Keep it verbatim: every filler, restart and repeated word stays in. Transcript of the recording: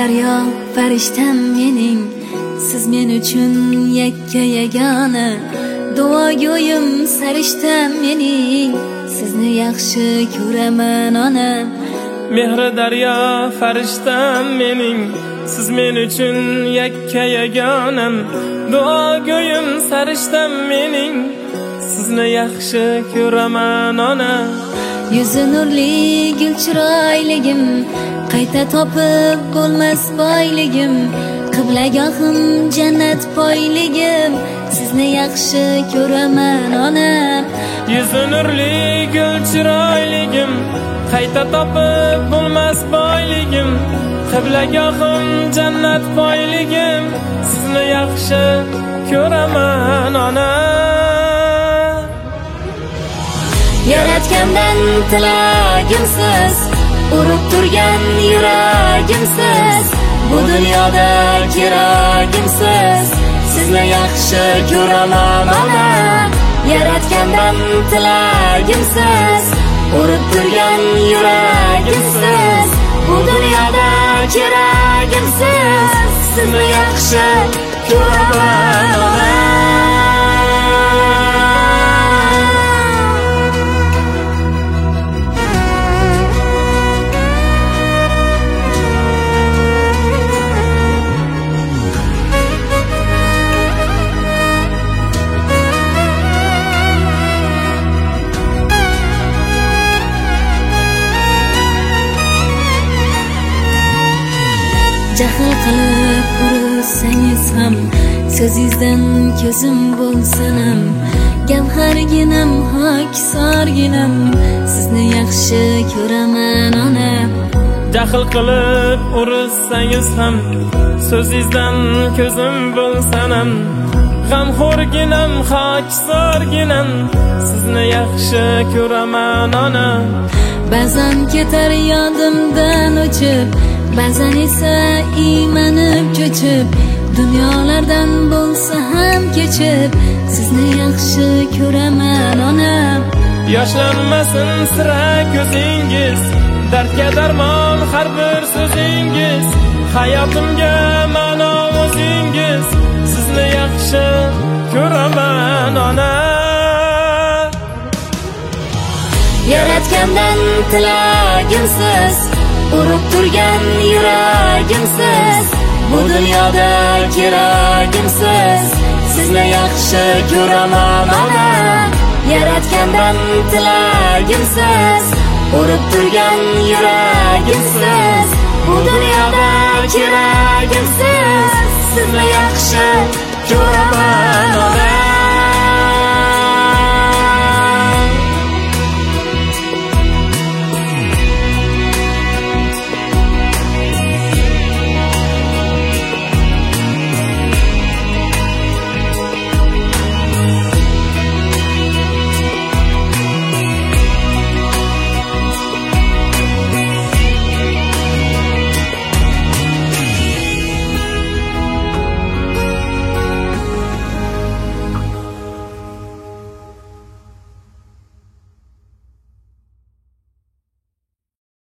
daryo farishtam mening, siz men uchun yakka yagona. Duogo'yim sarishtam mening, sizni yaxshi ko'raman ona. Mehri daryo farishtam mening, siz men uchun yakka yagonam. Duogo'yim sarishtam mening, sizni yaxshi ko'raman ona. Yuzi nurli gul chiroyligim, qayta topib bo'lmas boyligim. Qiblagohim jannat poyligim, sizni yaxshi ko'raman ona. Yuzi nurli gul chiroyligim, qayta topib bo'lmas boyligim. Qiblagohim jannat poyligim, sizni yaxshi ko'raman ona. Yaratgandan tilagimsiz, urib turgan yuragimsiz. Bu dunyoda keragimsiz, sizni yaxshi ko'raman ona. Yaratgandan tilagimsiz, urib turgan yuragimsiz. Bu dunyoda keragimsiz, sizni yaxshi ko'raman ona. Jahl qilib ursangiz ham, so'zingizdan ko'zim bo'lsanam. Gavharginam, hokisorginam, sizni yaxshi ko'raman ona. Jahl qilib ursangiz ham, so'zingizdan ko'zim bo'lsanam. G'amxo'rginam, hokisorginam, sizni yaxshi ko'raman ona. Ba'zan ketar yodimdan o'chib, ba'zan esa iymanib cho'chib. Dunyolardan bo'lsa ham kechib, sizni yaxshi ko'raman ona. Yoshlanmasin sira ko'zingiz, dardga darmon har bir so'zingiz. Hayotimga ma'no o'zingiz, sizni yaxshi ko'raman ona. Yaratgandan tilagimsiz, urib turgan yuragimsiz. Bu dunyoda keragimsiz, sizni yaxshi ko'raman ona. Yaratgandan tilagimsiz, urib turgan yuragimsiz. Bu dunyoda keragimsiz, sizni